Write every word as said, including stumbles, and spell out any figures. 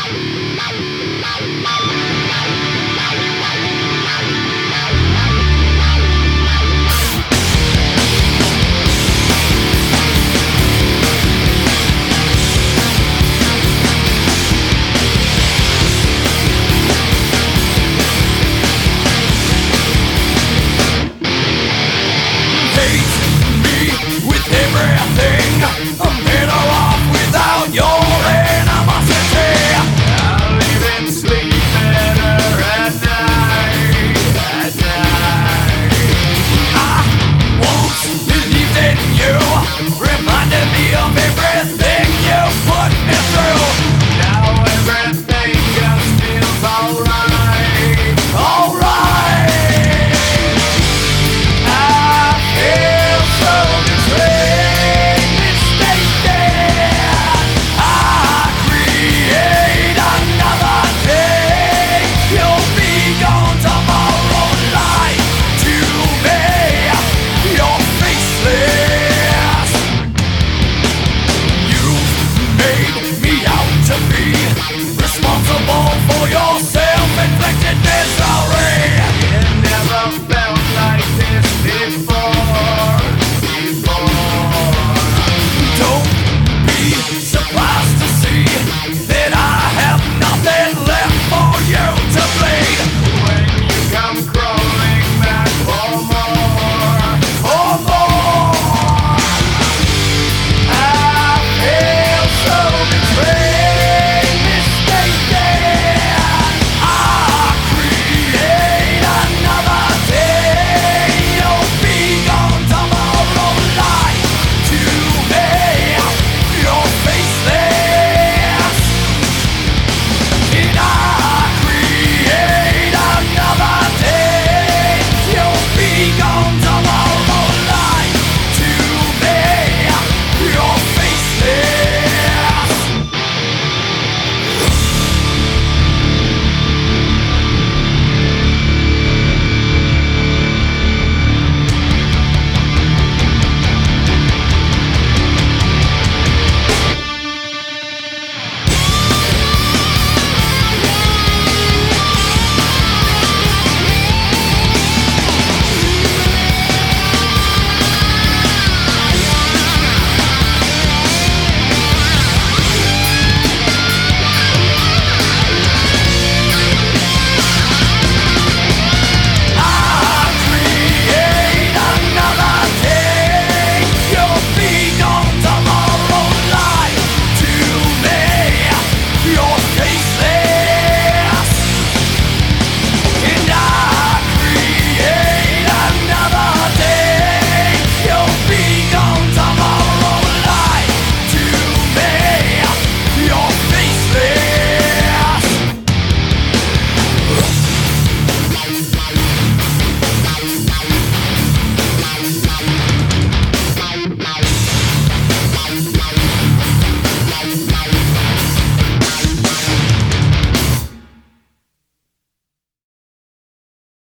I'm better off without your animosity. I'll even sleep better at night, at night. I once believed in you, reminded me of everything you put me through. Now everything just feels alright, alright. I feel so betrayed, mistaken. I create another day. You'll be gone tomorrow, lie to me. You're faceless. You've made me out to be responsible for yourself.